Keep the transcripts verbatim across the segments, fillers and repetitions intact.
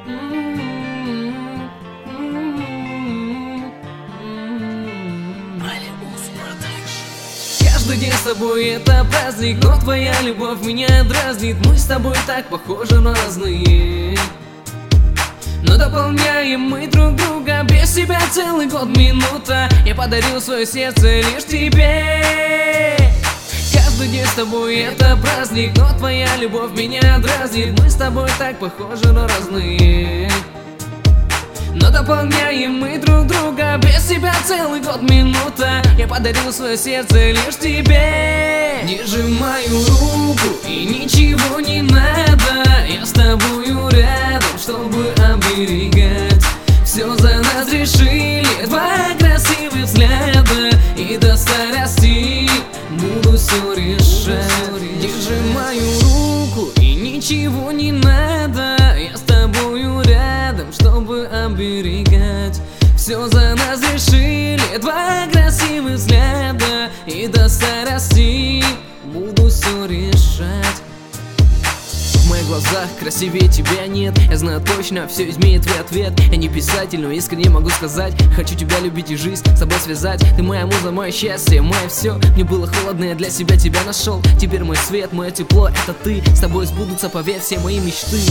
Каждый день с тобой это праздник, но твоя любовь меня дразнит. Мы с тобой так похожи, но разные, но дополняем мы друг друга. Без тебя целый год минута. Я подарил свое сердце лишь тебе. Каждый день с тобой это праздник, но твоя любовь меня дразнит. Мы с тобой так похожи, но разные, но дополняем мы друг друга. Без тебя целый год минута. Я подарил свое сердце лишь тебе. Держи мою руку и ничего не надо. Я с тобою рядом, чтобы оберегать. Все за нас решили два красивых взгляда. И до старости буду все решать. Держи мою руку и ничего не надо. Я с тобою рядом, чтобы оберегать. Все за нас решили два красивых взгляда. И до старости буду все решать. В моих глазах красивее тебя нет. Я знаю точно, все изменит твой ответ. Я не писатель, но искренне могу сказать: хочу тебя любить и жизнь с тобой связать. Ты моя муза, мое счастье, мое все. Мне было холодно, я для себя тебя нашел. Теперь мой свет, мое тепло, это ты. С тобой сбудутся, поверь, все мои мечты.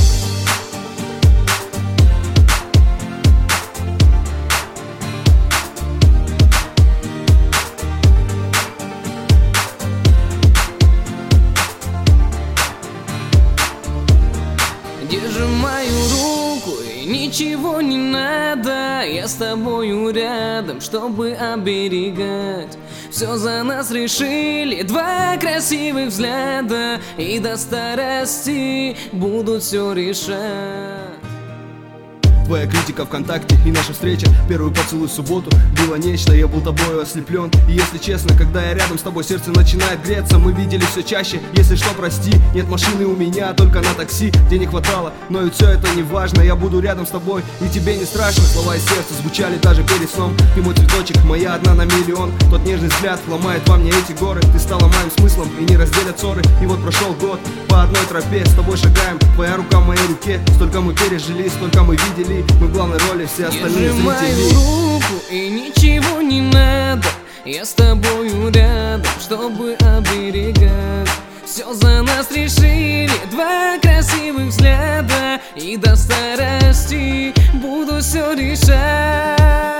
Держи мою руку и ничего не надо. Я с тобою рядом, чтобы оберегать. Все за нас решили два красивых взгляда. И до старости будут все решать. Твоя критика ВКонтакте и наша встреча, первый поцелуй в субботу, было нечто, я был тобою ослеплен. И если честно, когда я рядом с тобой, сердце начинает греться. Мы виделись все чаще, если что, прости. Нет машины у меня, только на такси. Денег хватало, но и все это не важно. Я буду рядом с тобой, и тебе не страшно. Слова из сердца звучали даже перед сном. Ты мой цветочек, моя одна на миллион. Тот нежный взгляд ломает во мне эти горы. Ты стала моим смыслом, и не разделят ссоры. И вот прошел год, по одной тропе с тобой шагаем. Твоя рука в моей руке, столько мы пережили, столько мы видели. Мы в главной роли, все остальные зрители. зрители. Держи мою руку и ничего не надо. Я с тобою рядом, чтобы оберегать. Все за нас решили два красивых взгляда. И до старости буду все решать.